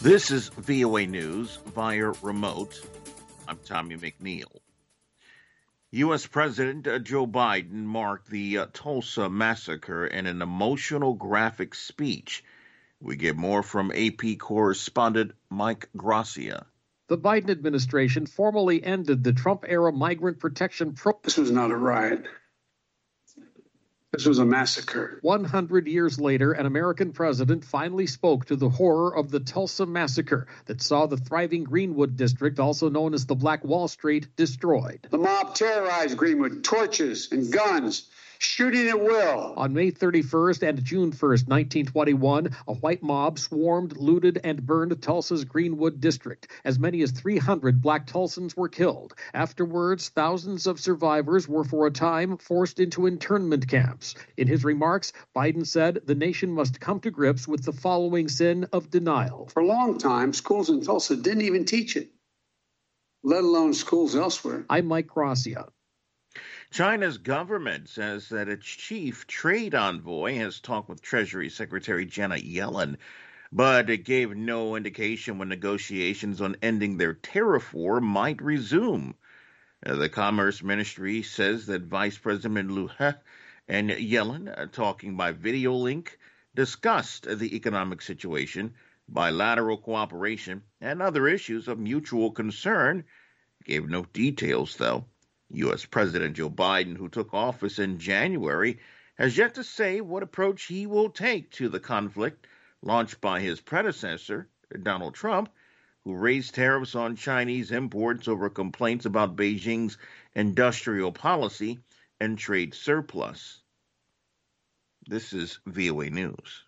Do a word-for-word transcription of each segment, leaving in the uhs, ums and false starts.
This is V O A News via remote. I'm Tommy McNeil. U S. President uh, Joe Biden marked the uh, Tulsa massacre in an emotional, graphic speech. We get more from A P correspondent Mike Gracia. The Biden administration formally ended the Trump-era migrant protection program. This was not a riot. This was a massacre. one hundred years later, an American president finally spoke to the horror of the Tulsa massacre that saw the thriving Greenwood district, also known as the Black Wall Street, destroyed. The mob terrorized Greenwood, torches and guns, shooting at will. On May thirty-first and June first, nineteen twenty-one, a white mob swarmed, looted, and burned Tulsa's Greenwood district. As many as three hundred black Tulsans were killed. Afterwards, thousands of survivors were for a time forced into internment camps. In his remarks, Biden said the nation must come to grips with the following sin of denial. For a long time, schools in Tulsa didn't even teach it, let alone schools elsewhere. I'm Mike Gracia. China's government says that its chief trade envoy has talked with Treasury Secretary Janet Yellen, but it gave no indication when negotiations on ending their tariff war might resume. The Commerce Ministry says that Vice President Liu He and Yellen, talking by video link, discussed the economic situation, bilateral cooperation, and other issues of mutual concern. Gave no details, though. U S. President Joe Biden, who took office in January, has yet to say what approach he will take to the conflict launched by his predecessor, Donald Trump, who raised tariffs on Chinese imports over complaints about Beijing's industrial policy and trade surplus. This is V O A News.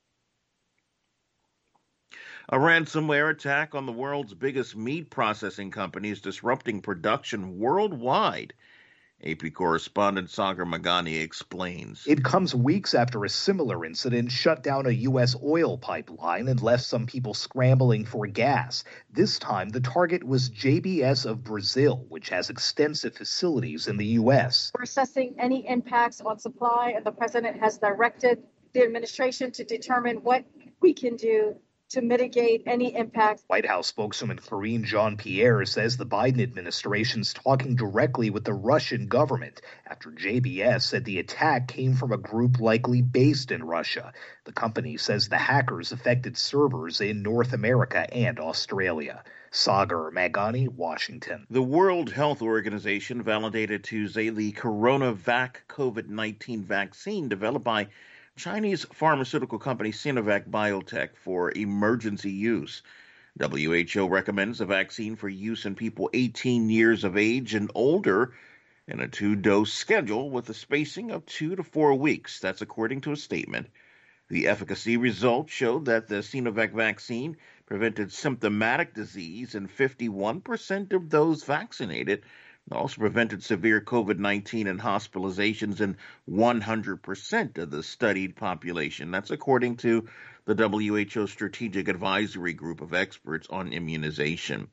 A ransomware attack on the world's biggest meat processing company is disrupting production worldwide. A P correspondent Sagar Meghani explains. It comes weeks after a similar incident shut down a U S oil pipeline and left some people scrambling for gas. This time, the target was J B S of Brazil, which has extensive facilities in the U S. We're assessing any impacts on supply, and the president has directed the administration to determine what we can do to mitigate any impacts. White House spokeswoman Karine Jean-Pierre says the Biden administration's talking directly with the Russian government after J B S said the attack came from a group likely based in Russia. The company says the hackers affected servers in North America and Australia. Sagar Meghani, Washington. The World Health Organization validated Tuesday the CoronaVac COVID nineteen vaccine developed by Chinese pharmaceutical company Sinovac Biotech for emergency use. W H O recommends the vaccine for use in people eighteen years of age and older in a two-dose schedule with a spacing of two to four weeks. That's according to a statement. The efficacy results showed that the Sinovac vaccine prevented symptomatic disease in fifty-one percent of those vaccinated. It also prevented severe COVID nineteen and hospitalizations in one hundred percent of the studied population. That's according to the W H O Strategic Advisory Group of Experts on Immunization.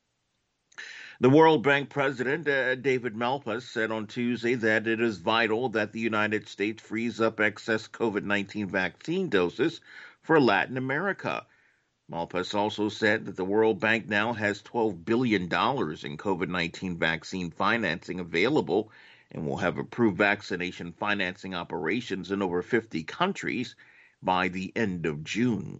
The World Bank president, uh, David Malpass, said on Tuesday that it is vital that the United States frees up excess COVID nineteen vaccine doses for Latin America. Malpass also said that the World Bank now has twelve billion dollars in COVID nineteen vaccine financing available and will have approved vaccination financing operations in over fifty countries by the end of June.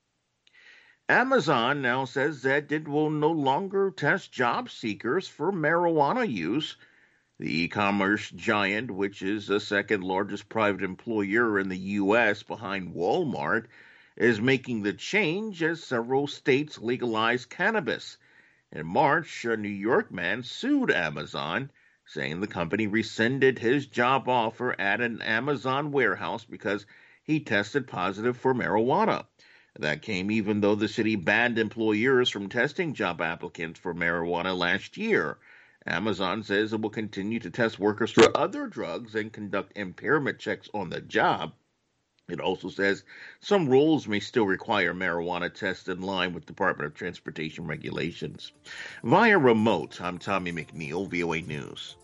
Amazon now says that it will no longer test job seekers for marijuana use. The e-commerce giant, which is the second largest private employer in the U S behind Walmart, is making the change as several states legalize cannabis. In March, a New York man sued Amazon, saying the company rescinded his job offer at an Amazon warehouse because he tested positive for marijuana. That came even though the city banned employers from testing job applicants for marijuana last year. Amazon says it will continue to test workers for other drugs and conduct impairment checks on the job. It also says some roles may still require marijuana tests in line with Department of Transportation regulations. Via remote, I'm Tommy McNeil, V O A News.